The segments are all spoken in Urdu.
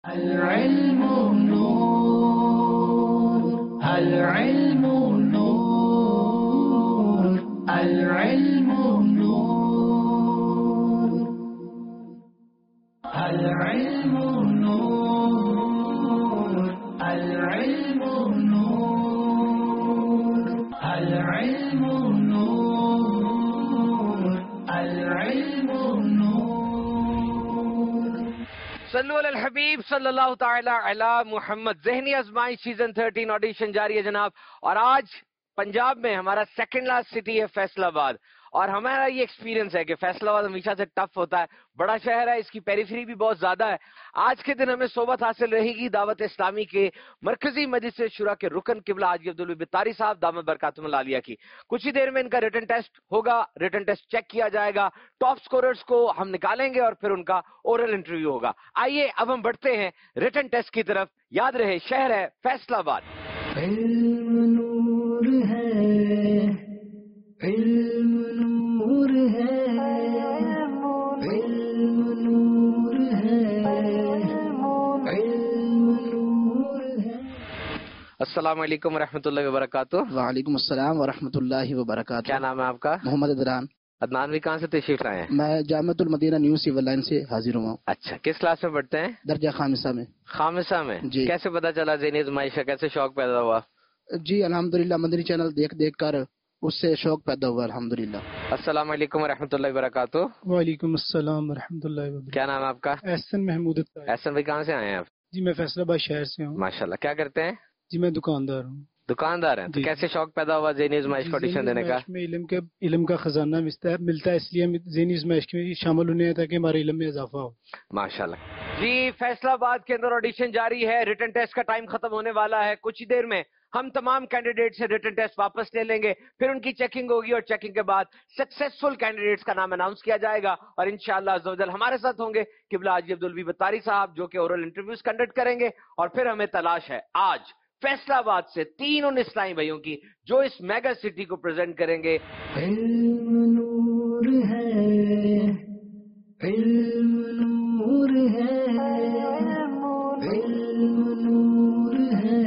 العلم نور العلم نور العلم نور العلم نور العلم نور العلم نور العلم نور. صلو علی الحبیب صلی اللہ تعالی علی محمد. ذہنی آزمائش سیزن 13 آڈیشن جاری ہے جناب. اور آج پنجاب میں ہمارا سیکنڈ لاسٹ سٹی ہے فیصل آباد. اور ہمارا یہ ایکسپیرینس ہے کہ فیصل آباد ہمیشہ سے ٹف ہوتا ہے. بڑا شہر ہے, اس کی پیریفری بھی بہت زیادہ ہے. آج کے دن ہمیں صحبت حاصل رہے گی دعوت اسلامی کے مرکزی مجلس شورا کے رکن قبلہ حاجی عبدالولی بتاری صاحب دامت برکاتہم العالیہ کی. کچھ ہی دیر میں ان کا ریٹن ٹیسٹ ہوگا. ریٹن ٹیسٹ چیک کیا جائے گا, ٹاپ سکوررز کو ہم نکالیں گے اور پھر ان کا اورل انٹرویو ہوگا. آئیے اب ہم بڑھتے ہیں ریٹن ٹیسٹ کی طرف. یاد رہے شہر ہے فیصل آباد. علم نور ہے, علم نور ہے, علم نور ہے, علم نور ہے. السلام علیکم ورحمۃ اللہ وبرکاتہ. وعلیکم السلام ورحمۃ اللہ وبرکاتہ. کیا نام ہے آپ کا؟ محمد ادنان. عدنان بھی کہاں سے تشریف لائے ہیں؟ میں جامعۃ المدینہ نیو سول لائن سے حاضر ہوا ہوں. اچھا, کس کلاس میں پڑھتے ہیں؟ درجہ خامسہ میں. خامسہ میں جی. کیسے پتا چلا ذہنی آزمائش کا, کیسے شوق پیدا ہوا؟ جی الحمدللہ مدنی چینل دیکھ کر اس سے شوق پیدا ہوا الحمدللہ. السلام علیکم ورحمۃ اللہ وبرکاتہ. وعلیکم السلام ورحمۃ اللہ وبرکاتہ. کیا نام ہے آپ کا؟ احسن محمود الطاہر. احسن بھائی کہاں سے آئے ہیں آپ؟ جی میں فیصل آباد شہر سے ہوں. ماشاءاللہ. کیا کرتے ہیں؟ جی میں دکاندار ہوں. دکاندار ہیں. تو جی. کیسے شوق پیدا ہوا ذہنی آزمائش کو آڈیشن دینے کا؟ میں علم کا خزانہ ملتا ہے, اس لیے ہم ذہنی آزمائش میں شامل ہونے تاکہ ہمارے علم میں اضافہ ہو. ماشاءاللہ. جی فیصل آباد کے اندر آڈیشن جاری ہے. ریٹن ٹیسٹ کا ٹائم ختم ہونے والا ہے. کچھ ہی دیر میں ہم تمام کینڈیڈیٹ سے ریٹن ٹیسٹ واپس لے لیں گے, پھر ان کی چیکنگ ہوگی اور چیکنگ کے بعد سکسیسفل کینڈیڈیٹس کا نام اناؤنس کیا جائے گا. اور انشاءاللہ عز و جل ہمارے ساتھ ہوں گے قبلہ حاجی عبدالولی بتاری صاحب جو کہ اورل انٹرویوز کنڈکٹ کریں گے. اور پھر ہمیں تلاش ہے آج فیصل آباد سے 3 ان اسلامی بھائیوں کی جو اس میگا سٹی کو پریزنٹ کریں گے. علم نور ہے, علم نور ہے, علم نور ہے.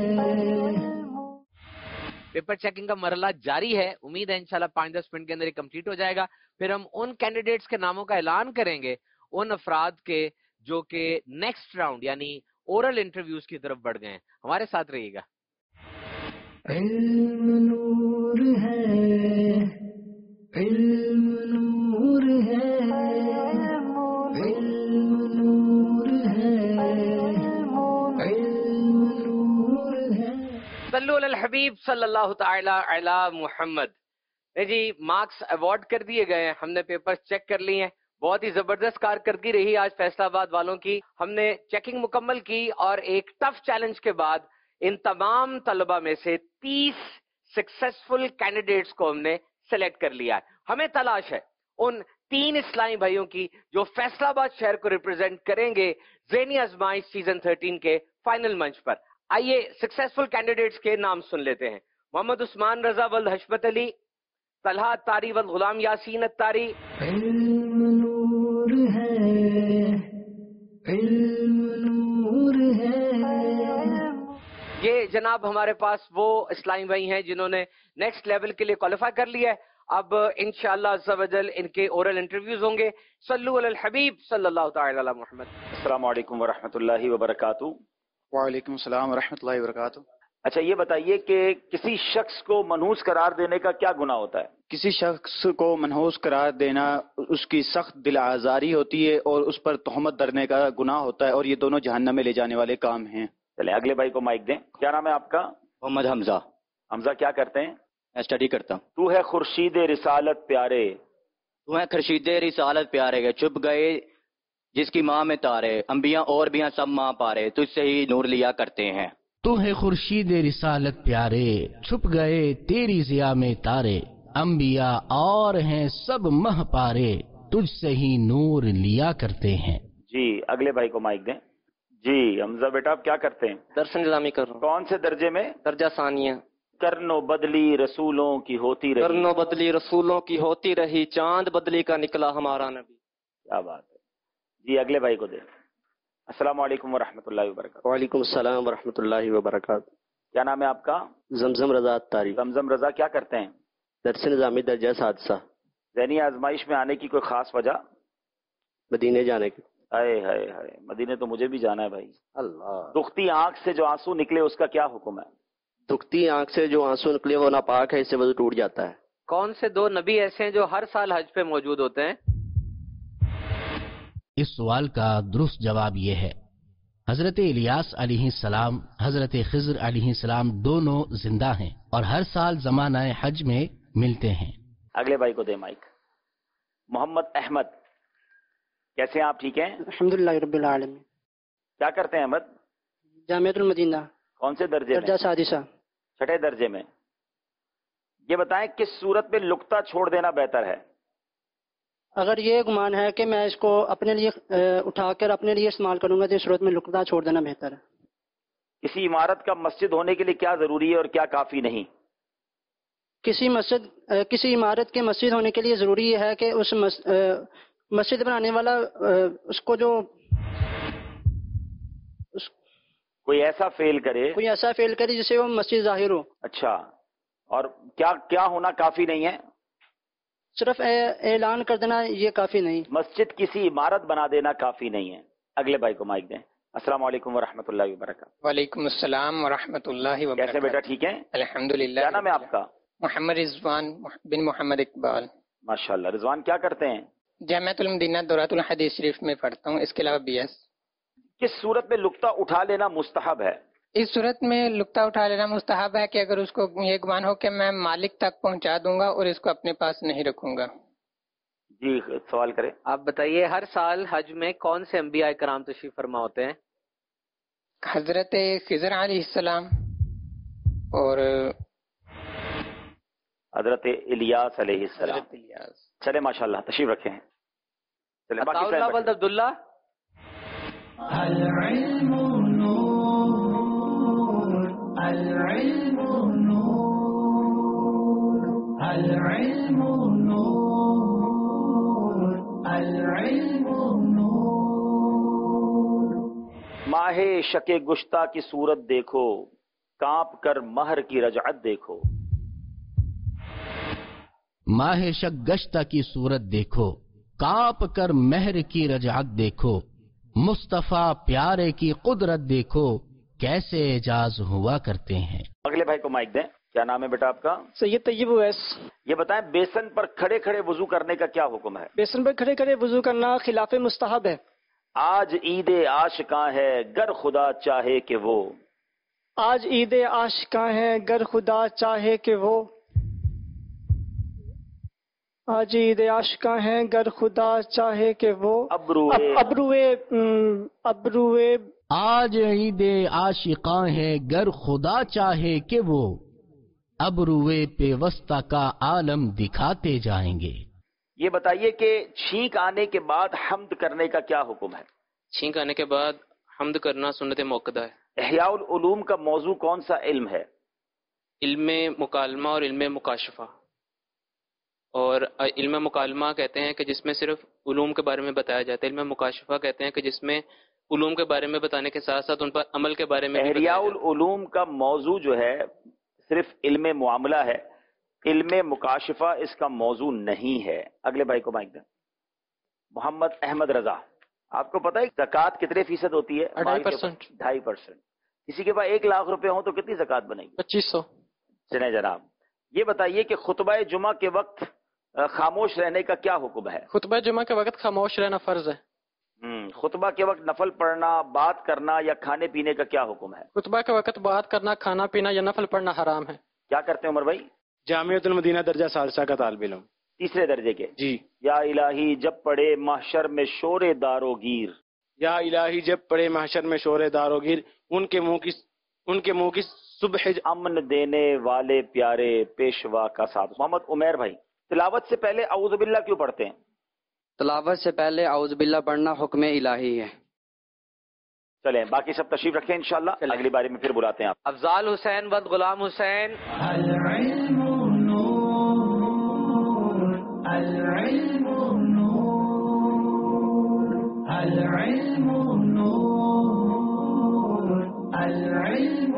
پیپر چیکنگ کا مرحلہ جاری ہے. امید ہے انشاءاللہ 5-10 منٹ کے اندر یہ کمپلیٹ ہو جائے گا. پھر ہم ان کینڈیڈیٹس کے ناموں کا اعلان کریں گے, ان افراد کے جو کہ نیکسٹ راؤنڈ یعنی اورل انٹرویوز کی طرف بڑھ گئے ہیں. ہمارے ساتھ رہیے گا. علم نور ہے, علم نور ہے, علم نور ہے, علم نور ہے. صلو علی الحبیب صلی اللہ تعالی علی محمد. جی مارکس ایوارڈ کر دیے گئے ہیں, ہم نے پیپر چیک کر لیے ہیں. بہت ہی زبردست کارکردگی رہی آج فیصل آباد والوں کی. ہم نے چیکنگ مکمل کی اور ایک ٹف چیلنج کے بعد ان تمام طلبہ میں سے 30 سکسیسفل کینڈیڈیٹس کو ہم نے سلیکٹ کر لیا ہے. ہمیں تلاش ہے ان 3 اسلامی بھائیوں کی جو فیصل آباد شہر کو ریپرزینٹ کریں گے ذہنی آزمائش سیزن 13 کے فائنل منچ پر. آئیے سکسیسفل کینڈیڈیٹس کے نام سن لیتے ہیں. محمد عثمان رضا ولد حشمت علی, طلحہ اتاری ولد غلام یاسین اتاری. علم نور ہے, علم نور ہے. یہ جناب ہمارے پاس وہ اسلامی بھائی ہیں جنہوں نے نیکسٹ لیول کے لیے کوالیفائی کر لیا ہے. اب انشاءاللہ عز و جل ان کے اورل انٹرویوز ہوں گے. صلو علی الحبیب صلی اللہ تعالی علی محمد. السلام علیکم ورحمۃ اللہ وبرکاتہ. وعلیکم السلام ورحمۃ اللہ وبرکاتہ. اچھا یہ بتائیے کہ کسی شخص کو منحوس قرار دینے کا کیا گناہ ہوتا ہے؟ کسی شخص کو منحوس قرار دینا اس کی سخت دل آزاری ہوتی ہے اور اس پر تہمت درنے کا گناہ ہوتا ہے, اور یہ دونوں جہنم میں لے جانے والے کام ہیں. چلے اگلے بھائی کو مائک دیں. کیا نام ہے آپ کا؟ محمد حمزہ. حمزہ کیا کرتے ہیں؟ میں اسٹڈی کرتا ہوں. تو ہے خورشید رسالت پیارے, تو ہے خورشید رسالت پیارے گئے چھپ گئے جس کی ماں میں تارے, انبیاء اور بھی ہیں سب ماں پارے, تجھ سے ہی نور لیا کرتے ہیں. تو ہے خورشید رسالت پیارے, چھپ گئے تیری ضیا میں تارے, انبیاء اور ہیں سب مہ پارے, تجھ سے ہی نور لیا کرتے ہیں. جی اگلے بھائی کو مائک دیں. جی حمزہ بیٹا آپ کیا کرتے ہیں؟ درس نظامی کر رہا ہوں. کون سے درجے میں؟ درجہ ثانیہ. کرن و بدلی رسولوں کی ہوتی رہی, کرن و بدلی رسولوں کی ہوتی رہی, چاند بدلی کا نکلا ہمارا نبی. کیا بات ہے. جی اگلے بھائی کو دیں. السلام علیکم ورحمۃ اللہ وبرکاتہ۔ وعلیکم السلام ورحمۃ اللہ وبرکاتہ۔ کیا نام ہے آپ کا؟ زمزم رضا تاری، زمزم رضا، کیا کرتے ہیں؟ درس نظامی درجہ سادسہ۔ ذہنی آزمائش میں آنے کی کوئی خاص وجہ؟ مدینے جانے کی۔ ہائے ہائے ہائے، مدینے تو مجھے بھی جانا ہے بھائی۔ اللہ، دکھتی آنکھ سے جو آنسو نکلے اس کا کیا حکم ہے؟ دکھتی آنکھ سے جو آنسو نکلے وہ ناپاک ہے، اس سے وضو ٹوٹ جاتا ہے۔ کون سے دو نبی ایسے ہیں جو ہر سال حج پہ موجود ہوتے ہیں؟ اس سوال کا درست جواب یہ ہے، حضرت الیاس علیہ السلام، حضرت خضر علیہ السلام دونوں زندہ ہیں اور ہر سال زمانہ حج میں ملتے ہیں۔ اگلے بھائی کو دے مائک۔ محمد احمد، کیسے ہیں آپ؟ ٹھیک ہیں الحمدللہ رب العالمین۔ کیا کرتے ہیں احمد؟ جامعۃ المدینہ، کون سے درجے درجہ میں؟ سادسہ۔ چھٹے درجے میں۔ یہ بتائیں کس صورت میں لقطہ چھوڑ دینا بہتر ہے؟ اگر یہ گمان ہے کہ میں اس کو اپنے لیے اٹھا کر اپنے لیے استعمال کروں گا تو اس صورت میں لقطہ چھوڑ دینا بہتر ہے۔ کسی عمارت کا مسجد ہونے کے لیے کیا ضروری ہے اور کیا کافی نہیں؟ کسی عمارت کے مسجد ہونے کے لیے ضروری یہ ہے کہ اس مسجد بنانے والا اس کو جو کوئی ایسا فیل کرے جسے وہ مسجد ظاہر ہو۔ اچھا، اور کیا ہونا کافی نہیں ہے؟ صرف اعلان کر دینا یہ کافی نہیں۔ مسجد کسی عمارت بنا دینا کافی نہیں ہے۔ اگلے بھائی کو مائک دیں۔ السلام علیکم ورحمۃ اللہ وبرکاتہ۔ وعلیکم السلام ورحمۃ اللہ وبرکاتہ۔ کیسے بیٹا؟ ٹھیک ہیں الحمدللہ۔ کیا نام ہے آپ کا؟ محمد رضوان بن محمد اقبال۔ ماشاء اللہ۔ رضوان کیا کرتے ہیں؟ جامعۃ المدینہ دورات الحدیث شریف میں پڑھتا ہوں، اس کے علاوہ BS۔ کس صورت میں لقطہ اٹھا لینا مستحب ہے؟ اس صورت میں لقطہ اٹھا لینا مستحب ہے کہ اگر اس کو یہ گمان ہو کہ میں مالک تک پہنچا دوں گا اور اس کو اپنے پاس نہیں رکھوں گا۔ جی سوال کریں۔ آپ بتائیے، ہر سال حج میں کون سے انبیاء کرام تشریف فرما ہوتے ہیں؟ حضرت خضر علیہ السلام اور حضرت الیاس علیہ السلام۔ حضرت الیاس۔ چلے ماشاء اللہ، تشریف رکھیں۔ چلے باقی عطاء اللہ ولد عبداللہ۔ العلم نور، العلم نور، العلم نور، العلم نور۔ ماہ شک گشتہ کی صورت دیکھو، کانپ کر مہر کی رجعت دیکھو۔ ماہ شک گشتہ کی صورت دیکھو، کانپ کر مہر کی رجعت دیکھو، مصطفیٰ پیارے کی قدرت دیکھو، کیسے اعجاز ہوا کرتے ہیں۔ اگلے بھائی کو مائک دیں۔ کیا نام ہے بیٹا آپ کا؟ سید طیب اویس۔ یہ بتائیں بیسن پر کھڑے کھڑے وضو کرنے کا کیا حکم ہے؟ بیسن پر کھڑے کھڑے وضو کرنا خلاف مستحب ہے۔ آج عید عاشقاں ہے، گر خدا چاہے کہ وہ۔ آج عید عاشقاں ہے، گر خدا چاہے کہ وہ۔ آج عید عاشقاں ہیں، گر خدا چاہے کہ وہ۔ ابروئے آج عید عاشقاں ہے، گر خدا چاہے کہ وہ، ابروئے پیوستہ کا عالم دکھاتے جائیں گے۔ یہ بتائیے کہ چھینک آنے کے بعد حمد کرنے کا کیا حکم ہے؟ چھینک آنے کے بعد حمد کرنا سنت موقدہ ہے۔ احیاء العلوم کا موضوع کون سا علم ہے؟ علم مکالمہ اور علم مکاشفہ۔ اور علم مکالمہ کہتے ہیں کہ جس میں صرف علوم کے بارے میں بتایا جاتا ہے، علم مکاشفہ کہتے ہیں کہ جس میں علوم کے بارے میں بتانے کے ساتھ ساتھ ان پر عمل کے بارے میں بھی احیاء العلوم کا موضوع جو ہے صرف علم معاملہ ہے، علم مکاشفہ اس کا موضوع نہیں ہے۔ اگلے بھائی کو مائک دیں۔ محمد احمد رضا، آپ کو پتہ ہے زکوٰۃ کتنے فیصد ہوتی ہے؟ 2.5%۔ کسی کے پاس 1 لاکھ روپے ہوں تو کتنی زکوٰۃ بنے گی؟ 2500۔ چلیں جناب، یہ بتائیے کہ خطبہ جمعہ کے وقت خاموش رہنے کا کیا حکم ہے؟ خطبہ جمعہ کے وقت خاموش رہنا فرض ہے۔ خطبہ کے وقت نفل پڑھنا، بات کرنا یا کھانے پینے کا کیا حکم ہے؟ خطبہ کے وقت بات کرنا، کھانا پینا یا نفل پڑھنا حرام ہے۔ کیا کرتے ہیں عمر بھائی؟ جامعۃ المدینہ درجہ ثالثہ کا طالب علم۔ تیسرے درجے کے؟ جی۔ یا الہی جب پڑے محشر میں شور دارو گیر، یا الہی جب پڑے محشر میں شور دارو گیر، ان کے منہ کی صبح امن دینے والے پیارے پیشوا کا ساتھ۔ محمد عمیر بھائی، تلاوت سے پہلے اعوذ باللہ کیوں پڑھتے ہیں؟ تلاوت سے پہلے اعوذ باللہ پڑھنا حکم الہی ہے۔ چلیں باقی سب تشریف رکھیں، انشاءاللہ اگلی باری میں پھر بلاتے ہیں آپ۔ افضال حسین ود غلام حسین۔ العلم نور، العلم نور، العلم نور۔ العلم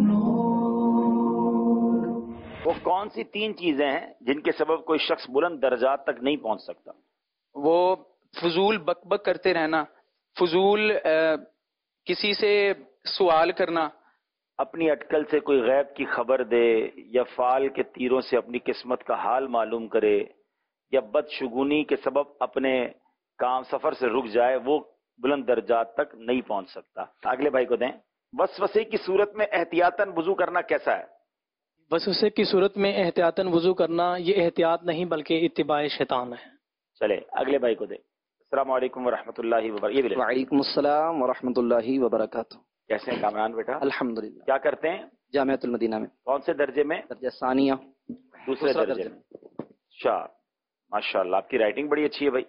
نور. وہ کون سی 3 چیزیں ہیں جن کے سبب کوئی شخص بلند درجات تک نہیں پہنچ سکتا؟ وہ فضول بک بک کرتے رہنا، فضول کسی سے سوال کرنا، اپنی اٹکل سے کوئی غیب کی خبر دے، یا فال کے تیروں سے اپنی قسمت کا حال معلوم کرے، یا بدشگونی کے سبب اپنے کام سفر سے رک جائے، وہ بلند درجات تک نہیں پہنچ سکتا. اگلے بھائی کو دیں. وسوسے کی صورت میں احتیاطاً وضو کرنا کیسا ہے؟ وسوسے کی صورت میں احتیاطاً وضو کرنا یہ احتیاط نہیں بلکہ اتباع شیطان ہے. چلے اگلے بھائی کو دیں. السلام علیکم ورحمۃ اللہ وبرکاتہ. وعلیکم السلام ورحمۃ اللہ وبرکاتہ. کیسے ہیں کامران بیٹا؟ الحمدللہ. کیا کرتے ہیں؟ جامعۃ المدینہ میں. کون سے درجے میں؟ درجہ ثانیہ. دوسرے درجے میں. اچھا ماشاء اللہ، آپ کی رائٹنگ بڑی اچھی ہے بھائی.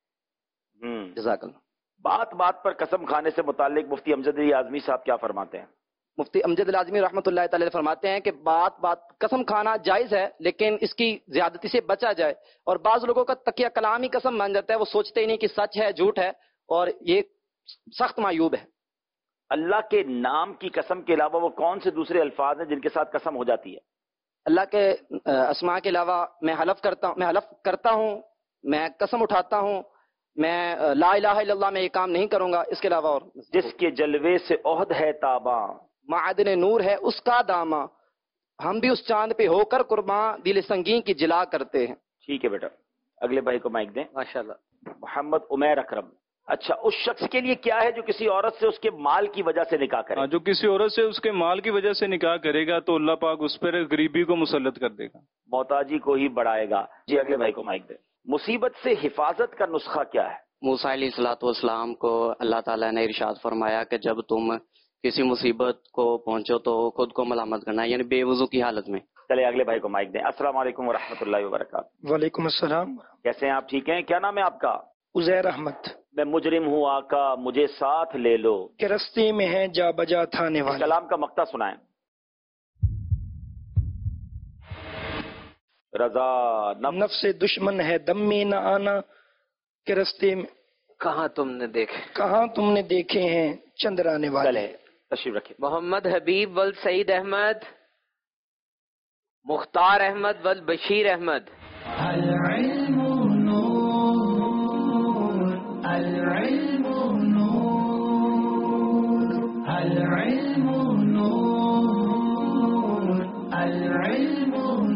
جزاک اللہ. بات بات پر قسم کھانے سے متعلق مفتی امجد علی اعظمی صاحب کیا فرماتے ہیں؟ مفتی امجد العظمی رحمۃ اللہ تعالی فرماتے ہیں کہ بات قسم کھانا جائز ہے، لیکن اس کی زیادتی سے بچا جائے. اور بعض لوگوں کا تکیہ کلام ہی قسم بن جاتا ہے، وہ سوچتے ہی نہیں کہ سچ ہے جھوٹ ہے، اور یہ سخت معیوب ہے. اللہ کے نام کی قسم کے علاوہ وہ کون سے دوسرے الفاظ ہیں جن کے ساتھ قسم ہو جاتی ہے؟ اللہ کے اسماء کے علاوہ میں حلف کرتا ہوں، میں قسم اٹھاتا ہوں، میں لا الہ الا اللہ میں یہ کام نہیں کروں گا. اس کے علاوہ اور جس کے جلوے سے عہد ہے تاباں، معدن نور ہے اس کا داماں، ہم بھی اس چاند پہ ہو کر قرباں، دل سنگین کی جلا کرتے ہیں. ٹھیک ہے بیٹا. اگلے بھائی کو مائک دیں. ماشاءاللہ. محمد عمیر اکرم. اچھا، اس شخص کے لیے کیا ہے جو کسی عورت سے اس کے مال کی وجہ سے نکاح کرے؟ جو کسی عورت سے اس کے مال کی وجہ سے نکاح کرے گا تو اللہ پاک اس پر غریبی کو مسلط کر دے گا، محتاجی کو ہی بڑھائے گا. جی اگلے بھائی کو مائک دیں. مصیبت سے حفاظت کا نسخہ کیا ہے؟ موسیٰ علیہ السلام کو اللہ تعالیٰ نے ارشاد فرمایا کہ جب تم کسی مصیبت کو پہنچو تو خود کو ملامت کرنا، یعنی بے وضو کی حالت میں. چلے اگلے بھائی کو مائک دیں. السلام علیکم ورحمۃ اللہ وبرکاتہ. وعلیکم السلام. کیسے ہیں آپ؟ ٹھیک ہیں. کیا نام ہے آپ کا؟ عزیر احمد. میں مجرم ہوں آقا مجھے ساتھ لے لو، کہ رستے میں ہیں جا بجا تھانے والے. کلام کا مقطع سنائیں. رضا نفس دشمن ہے دم میں نہ آنا، کہ رستے میں کہاں تم نے دیکھے ہیں چندرانے والے. چلے تشریف رکھیں. محمد حبیب ول سعید احمد، مختار احمد ول بشیر احمد. العلم نور، العلم نور، العلم نور، العلم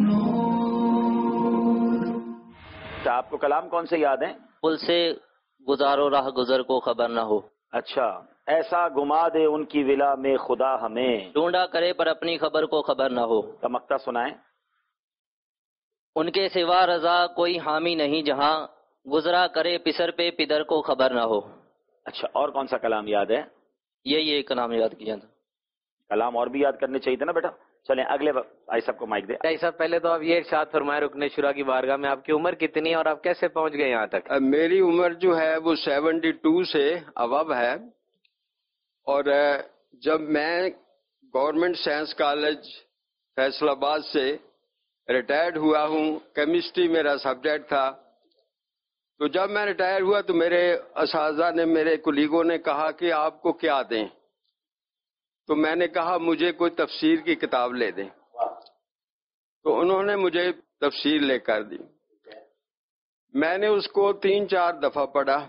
نور. آپ کو کلام کون سے یاد ہیں؟ پل سے گزارو راہ گزر کو خبر نہ ہو. اچھا، ایسا گما دے ان کی ولا میں خدا ہمیں، ڈھونڈا کرے پر اپنی خبر کو خبر نہ ہو. کا مقطع سنائیں. ان کے سوا رضا کوئی حامی نہیں جہاں، گزرا کرے پسر پہ پدر کو خبر نہ ہو. اچھا، اور کون سا کلام یاد ہے؟ یہ کلام یاد کیا تھا. کلام اور بھی یاد کرنے چاہیے تھا نا بیٹا. چلیں اگلے بھائی صاحب کو مائک دیں. بھائی صاحب پہلے تو آپ یہ ارشاد فرمائے رکن شورا کی بارگاہ میں آپ کی عمر کتنی ہے اور آپ کیسے پہنچ گئے یہاں تک؟ میری عمر جو ہے وہ 72 سے ابو ہے، اور جب میں گورنمنٹ سائنس کالج فیصل آباد سے ریٹائرڈ ہوا ہوں، کیمسٹری میرا سبجیکٹ تھا، تو جب میں ریٹائر ہوا تو میرے اساتذہ نے، میرے کولیگوں نے کہا کہ آپ کو کیا دیں، تو میں نے کہا مجھے کوئی تفسیر کی کتاب لے دیں، تو انہوں نے مجھے تفسیر لے کر دی. میں نے اس کو 3-4 دفعہ پڑھا،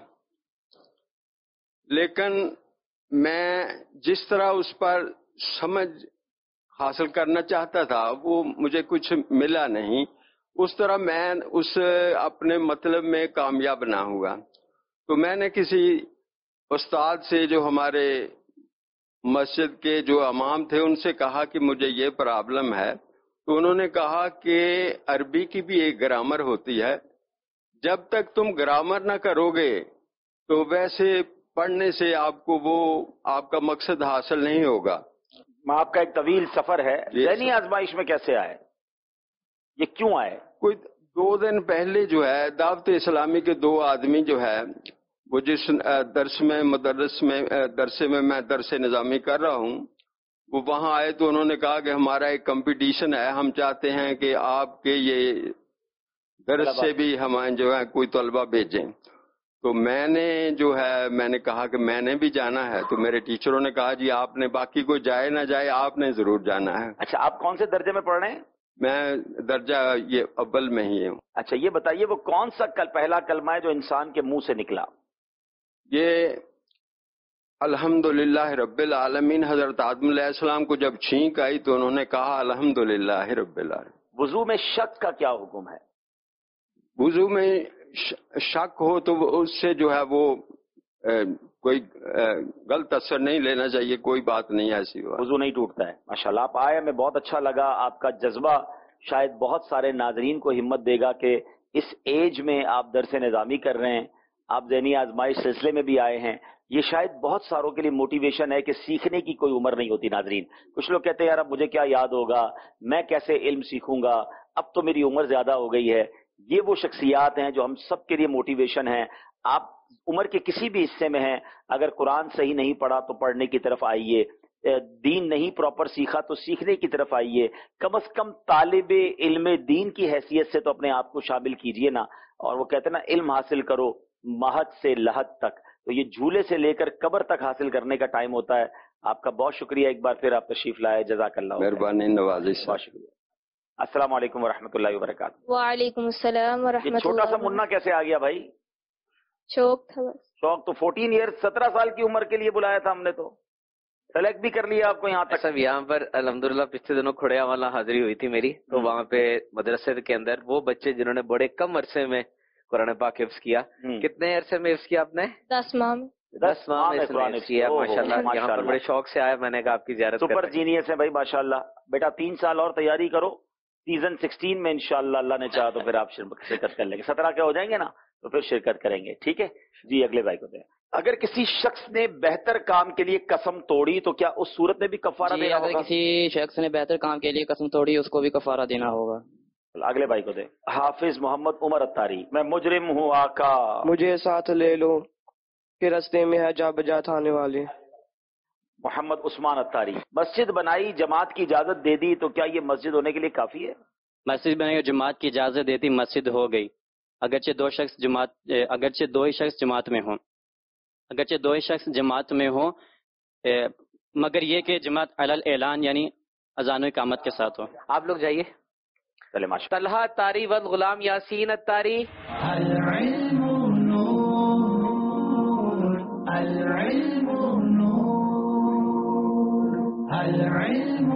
لیکن میں جس طرح اس پر سمجھ حاصل کرنا چاہتا تھا وہ مجھے کچھ ملا نہیں، اس طرح میں اس اپنے مطلب میں کامیاب نہ ہوا. تو میں نے کسی استاد سے جو ہمارے مسجد کے جو امام تھے ان سے کہا کہ مجھے یہ پرابلم ہے، تو انہوں نے کہا کہ عربی کی بھی ایک گرامر ہوتی ہے، جب تک تم گرامر نہ کرو گے تو ویسے پڑھنے سے آپ کو وہ آپ کا مقصد حاصل نہیں ہوگا. آپ کا ایک طویل سفر ہے، ذہنی آزمائش میں کیسے آئے؟ یہ کیوں آئے؟ کوئی 2 دن پہلے جو ہے دعوت اسلامی کے 2 آدمی جو ہے وہ جس درس میں میں درس نظامی کر رہا ہوں، وہ وہاں آئے تو انہوں نے کہا کہ ہمارا ایک کمپٹیشن ہے، ہم چاہتے ہیں کہ آپ کے یہ درس سے بھی ہمیں جو ہے کوئی طلبہ بھیجیں. تو میں نے جو ہے میں نے کہا کہ میں نے بھی جانا ہے، تو میرے ٹیچروں نے کہا جی آپ نے، باقی کوئی جائے نہ جائے آپ نے ضرور جانا ہے۔ اچھا، آپ کون سے درجے میں پڑھ رہے ہیں؟ میں درجہ یہ اول میں ہی ہوں۔ اچھا، یہ بتائیے وہ کون سا پہلا کلمہ ہے جو انسان کے منہ سے نکلا؟ یہ الحمدللہ رب العالمین۔ حضرت آدم علیہ السلام کو جب چھینک آئی تو انہوں نے کہا الحمدللہ رب العالمین۔ وضو میں شک کا کیا حکم ہے؟ وضو میں شک ہو تو اس سے جو ہے وہ کوئی غلط اثر نہیں لینا چاہیے، کوئی بات نہیں ایسی ہوا، وضو نہیں ٹوٹتا ہے۔ ماشاءاللہ آپ آئے، ہمیں بہت اچھا لگا، آپ کا جذبہ شاید بہت سارے ناظرین کو ہمت دے گا کہ اس ایج میں آپ درس نظامی کر رہے ہیں، آپ ذہنی آزمائش سلسلے میں بھی آئے ہیں، یہ شاید بہت ساروں کے لیے موٹیویشن ہے کہ سیکھنے کی کوئی عمر نہیں ہوتی۔ ناظرین، کچھ لوگ کہتے ہیں یار اب مجھے کیا یاد ہوگا، میں کیسے علم سیکھوں گا، اب تو میری عمر زیادہ ہو گئی ہے۔ یہ وہ شخصیات ہیں جو ہم سب کے لیے موٹیویشن ہیں۔ آپ عمر کے کسی بھی حصے میں ہیں، اگر قرآن صحیح نہیں پڑھا تو پڑھنے کی طرف آئیے، دین نہیں پراپر سیکھا تو سیکھنے کی طرف آئیے، کم از کم طالب علم دین کی حیثیت سے تو اپنے آپ کو شامل کیجئے نا۔ اور وہ کہتے ہیں نا علم حاصل کرو مہد سے لحد تک، تو یہ جھولے سے لے کر قبر تک حاصل کرنے کا ٹائم ہوتا ہے۔ آپ کا بہت شکریہ، ایک بار پھر آپ تشریف لائے، جزاک اللہ، مہربانی نوازش، بہت شکریہ۔ السلام علیکم ورحمۃ اللہ وبرکاتہ۔ وعلیکم السلام ورحمۃ اللہ۔ یہ چھوٹا سا منا کیسے آ گیا بھائی؟ شوق تھا بس۔ شوق تو 14 ایئر 17 سال کی عمر کے لیے بلایا تھا ہم نے، تو سلیکٹ بھی کر لیا آپ کو یہاں تک۔ سب یہاں پر الحمدللہ پچھلے دنوں کھڑیا والا حاضری ہوئی تھی میری، تو وہاں پہ مدرسے کے اندر وہ بچے جنہوں نے بڑے کم عرصے میں قرآن پاک حفظ کیا، کتنے عرصے میں حفظ کیا آپ نے؟ 10 ماہ میں۔ 10 ماہ میں حفظ کیا، ماشاءاللہ۔ یہاں پر بڑے شوق سے آیا، میں نے کہا آپ کی زیارت سپر جینیس ہے بھائی، ماشاءاللہ۔ بیٹا 3 سال اور تیاری کرو، سیزن 16 میں انشاءاللہ اللہ نے چاہا تو پھر آپ شرکت کر لیں گے، 17 کے ہو جائیں گے نا تو پھر شرکت کریں گے، ٹھیک ہے جی۔ اگلے بھائی کو دیں۔ اگر کسی شخص نے بہتر کام کے لیے قسم توڑی تو کیا اس صورت میں بھی کفارہ دینا ہوگا؟ اگر کسی شخص نے بہتر کام کے لیے قسم توڑی اس کو بھی کفارہ دینا ہوگا۔ اگلے بھائی کو دیں۔ حافظ محمد عمر اتاری۔ میں مجرم ہوں آقا، مجھے ساتھ لے لو کہ رستے میں ہے جا بجا آنے والے۔ محمد عثمان اتاری۔ مسجد بنائی، جماعت کی اجازت دے دی، تو کیا یہ مسجد ہونے کے لیے کافی ہے؟ مسجد بنائی، جماعت کی اجازت دیتی، مسجد ہو گئی، اگرچہ دو ہی شخص جماعت میں ہوں، مگر یہ کہ جماعت علی الاعلان یعنی اذان و اقامت کے ساتھ ہو۔ آپ لوگ جائیے۔ طلحہ اتاری و غلام یاسین اتاری۔ العلم نور، العلم نور، العلم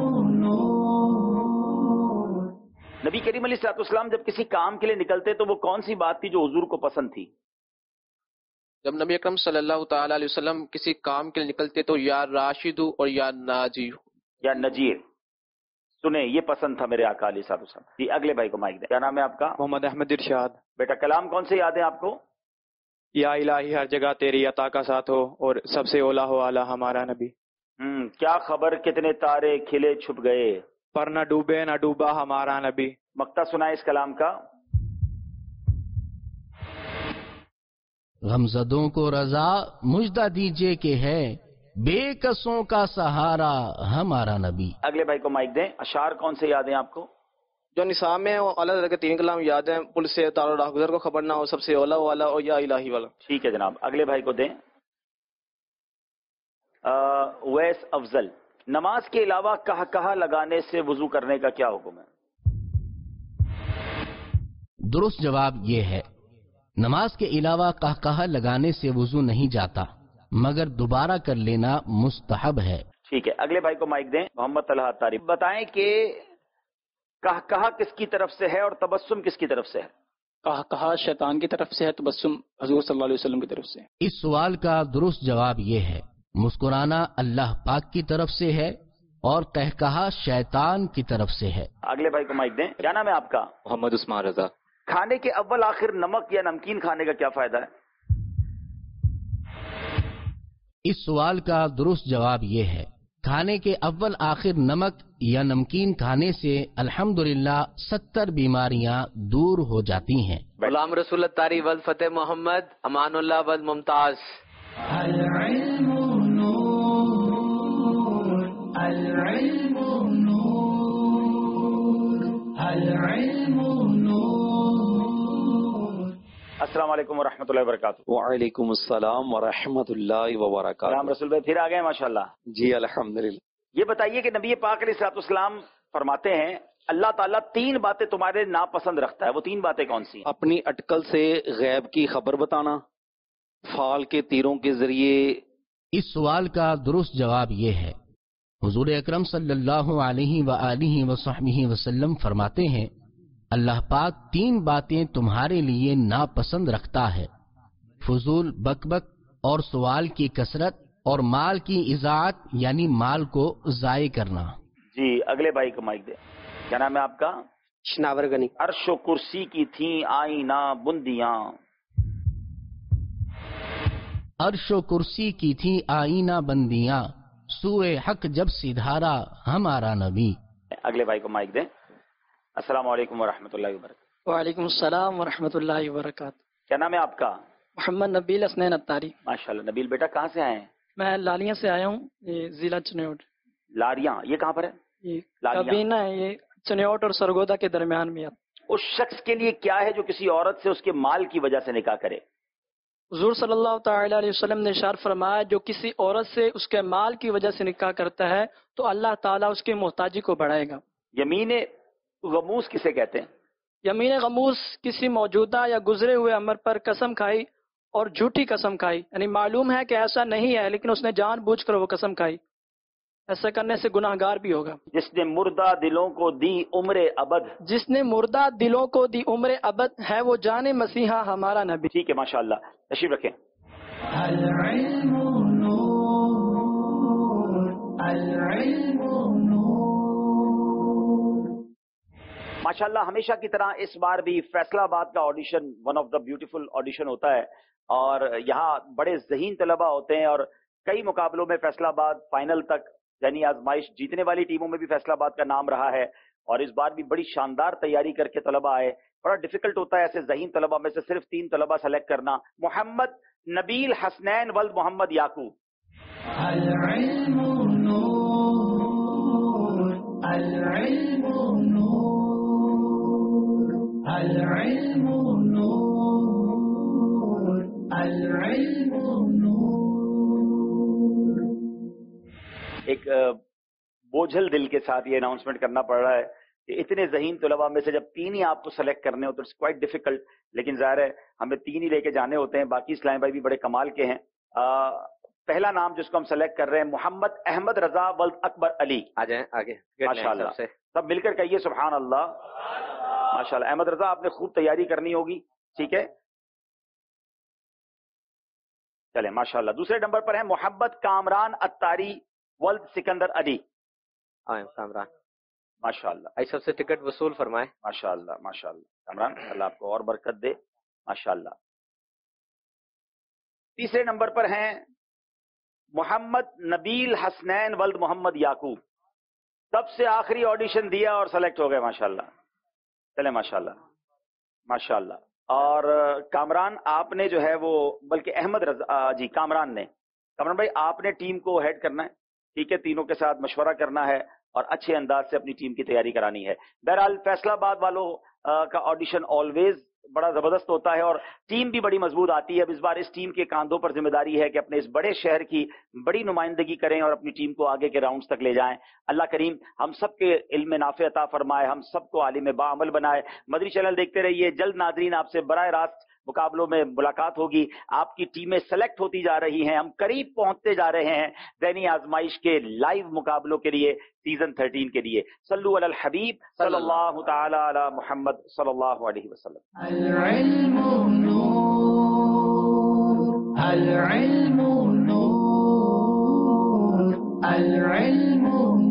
نور۔ نبی کریم علیہ الصلوۃ والسلام جب کسی کام کے لیے نکلتے تو وہ کون سی بات تھی جو حضور کو پسند تھی؟ جب نبی اکرم صلی اللہ تعالی علیہ وسلم کسی کام کے لیے نکلتے تو یا راشد اور یا ناجی یا نجیر، سنیں یہ پسند تھا میرے آقا علیہ الصلوۃ والسلام۔ جی اگلے بھائی کو مائک دیں۔ کیا نام ہے آپ کا؟ محمد احمد ارشاد۔ بیٹا کلام کون سے یاد ہیں آپ کو؟ یا الہی ہر جگہ تیری عطا کا ساتھ ہو اور سب سے اولا ہو اعلیٰ ہمارا نبی۔ کیا خبر کتنے تارے کھلے چھپ گئے، پر نہ ڈوبے نہ ڈوبا ہمارا نبی۔ مقطع سنائے اس کلام کا۔ غمزدوں کو رضا مجدہ دیجئے کہ ہے بے کسوں کا سہارا ہمارا نبی۔ اگلے بھائی کو مائک دیں۔ اشعار کون سے یاد ہیں آپ کو؟ جو نصاب میں وہ اللہ تعالیٰ کے 3 کلام یاد ہیں، پل سے تار و راہ گزر کو خبر نہ ہو، سب سے اولا والا اور یا الہی والا۔ ٹھیک ہے جناب، اگلے بھائی کو دیں۔ ویس افضل۔ نماز کے علاوہ کہا لگانے سے وضو کرنے کا کیا حکم ہے؟ درست جواب یہ ہے، نماز کے علاوہ کہا لگانے سے وضو نہیں جاتا، مگر دوبارہ کر لینا مستحب ہے۔ ٹھیک ہے، اگلے بھائی کو مائک دیں۔ محمد طلحہ اتاری۔ بتائیں کہ کہا کس کی طرف سے ہے اور تبسم کس کی طرف سے ہے؟ کہا شیطان کی طرف سے ہے، تبسم حضور صلی اللہ علیہ وسلم کی طرف سے۔ اس سوال کا درست جواب یہ ہے، مسکرانا اللہ پاک کی طرف سے ہے اور کہا شیطان کی طرف سے ہے۔ اگلے بھائی کو مائک دیں۔ کیا نام ہے آپ کا؟ محمد عثمان رضا۔ کھانے کے اول آخر نمک یا نمکین کھانے کا کیا فائدہ ہے؟ اس سوال کا درست جواب یہ ہے، کھانے کے اول آخر نمک یا نمکین کھانے سے الحمدللہ 70 بیماریاں دور ہو جاتی ہیں۔ غلام رسول اتاری والفتح محمد امان اللہ والممتاز۔ العلم نور، العلم نور، العلم نور۔ السلام علیکم ورحمۃ اللہ وبرکاتہ. وعلیکم السلام ورحمۃ اللہ وبرکاتہ. رام رسول بھائی پھر آ گئے ماشاءاللہ. جی الحمدللہ. یہ بتائیے کہ نبی پاک علیہ الصلوۃ والسلام فرماتے ہیں اللہ تعالیٰ 3 باتیں تمہارے ناپسند رکھتا ہے. وہ 3 باتیں کون سی ہیں؟ اپنی اٹکل سے غیب کی خبر بتانا، فال کے تیروں کے ذریعے. اس سوال کا درست جواب یہ ہے، حضور اکرم صلی اللہ علیہ وآلہ وصحبہ وسلم فرماتے ہیں اللہ پاک 3 باتیں تمہارے لیے ناپسند رکھتا ہے، فضول بک بک اور سوال کی کثرت اور مال کی اضاعت یعنی مال کو ضائع کرنا. جی اگلے بھائی کو مائک دے. کیا نام ہے آپ کا؟ شناور گنی. عرش و کرسی کی تھیں آئینہ بندیاں. عرش و کرسی کی تھی آئینہ بندیاں، سوئے حق جب سدھارا ہمارا نبی. اگلے بھائی کو مائک دیں. السلام علیکم ورحمۃ اللہ وبرکاتہ. وعلیکم السلام ورحمۃ اللہ وبرکاتہ. کیا نام ہے آپ کا؟ محمد نبیل حسنین اتاری. ماشاءاللہ. نبیل بیٹا کہاں سے آئے ہیں؟ میں لالیاں سے آیا ہوں، یہ ضلع چنیوٹ. لاریاں یہ کہاں پر ہے؟ یہ کابینہ ہے، یہ چنیوٹ اور سرگودا کے درمیان میں. اس شخص کے لیے کیا ہے جو کسی عورت سے اس کے مال کی وجہ سے نکاح کرے؟ حضور صلی اللہ تعالی علیہ وسلم نے ارشاد فرمایا جو کسی عورت سے اس کے مال کی وجہ سے نکاح کرتا ہے تو اللہ تعالیٰ اس کی محتاجی کو بڑھائے گا. یمین غموس کسے کہتے ہیں؟ یمین غموس کسی موجودہ یا گزرے ہوئے امر پر قسم کھائی اور جھوٹی قسم کھائی، یعنی معلوم ہے کہ ایسا نہیں ہے لیکن اس نے جان بوجھ کر وہ قسم کھائی. ایسا کرنے سے گناہ گار بھی ہوگا. جس نے مردہ دلوں کو دی عمر ابد. جس نے مردہ دلوں کو دی عمر ابد ہے وہ جان مسیحا ہمارا نبی. ٹھیک ہے ماشاءاللہ. تشریف رکھیں. العلم نور العلم نور. ماشاءاللہ ہمیشہ کی طرح اس بار بھی فیصلہ آباد کا audition one of the beautiful audition ہوتا ہے اور یہاں بڑے ذہین طلبہ ہوتے ہیں اور کئی مقابلوں میں فیصلہ آباد فائنل تک یعنی آزمائش جیتنے والی ٹیموں میں بھی فیصلہ آباد کا نام رہا ہے اور اس بار بھی بڑی شاندار تیاری کر کے طلبہ آئے. بڑا ڈیفیکلٹ ہوتا ہے ایسے ذہین طلبہ میں سے صرف 3 طلبہ سلیکٹ کرنا. محمد نبیل حسنین ولد محمد یعقوب. العلم نور العلم نور العلم نور العلم نور. ایک بوجھل دل کے ساتھ یہ اناؤنسمنٹ کرنا پڑ رہا ہے کہ اتنے ذہین طلباء میں سے جب 3 ہی آپ کو سلیکٹ کرنے ہو تو اٹس کوائٹ ڈیفیکلٹ، لیکن ظاہر ہے ہمیں 3 ہی لے کے جانے ہوتے ہیں. باقی اسلام بھائی بھی بڑے کمال کے ہیں. پہلا نام جس کو ہم سلیکٹ کر رہے ہیں محمد احمد رضا ولد اکبر علی. آ جائیں آگے. ماشاءاللہ سب مل کر کہیے سبحان اللہ. ماشاءاللہ احمد رضا آپ نے خوب تیاری کرنی ہوگی. ٹھیک ہے چلیں ماشاءاللہ. دوسرے نمبر پر ہیں محمد کامران اتاری ولد سکندر علی. کامران ماشاءاللہ. آئی سب سے ٹکٹ وصول فرمائے. ماشاءاللہ ماشاءاللہ. کامران اللہ آپ کو اور برکت دے ماشاءاللہ. تیسرے نمبر پر ہیں محمد نبیل حسنین ولد محمد یعقوب. سب سے آخری آڈیشن دیا اور سلیکٹ ہو گئے ماشاءاللہ. چلیں ماشاءاللہ ماشاءاللہ. اور کامران آپ نے جو ہے وہ بلکہ احمد رضا جی کامران بھائی آپ نے ٹیم کو ہیڈ کرنا ہے. ٹھیک ہے تینوں کے ساتھ مشورہ کرنا ہے اور اچھے انداز سے اپنی ٹیم کی تیاری کرانی ہے. بہرحال فیصلہ آباد والوں کا آڈیشن آلویز بڑا زبردست ہوتا ہے اور ٹیم بھی بڑی مضبوط آتی ہے. اب اس بار اس ٹیم کے کاندھوں پر ذمہ داری ہے کہ اپنے اس بڑے شہر کی بڑی نمائندگی کریں اور اپنی ٹیم کو آگے کے راؤنڈز تک لے جائیں. اللہ کریم ہم سب کے علم نافع عطا فرمائے، ہم سب کو عالم باعمل بنائے. مدری چینل دیکھتے رہیے. جلد ناظرین آپ سے براہ راست مقابلوں میں ملاقات ہوگی. آپ کی ٹیمیں سلیکٹ ہوتی جا رہی ہیں، ہم قریب پہنچتے جا رہے ہیں ذہنی آزمائش کے لائیو مقابلوں کے لیے سیزن 13 کے لیے. صلو علی الحبیب صلی اللہ تعالی علی محمد صلی اللہ علیہ وسلم. العلم نور العلم نور العلم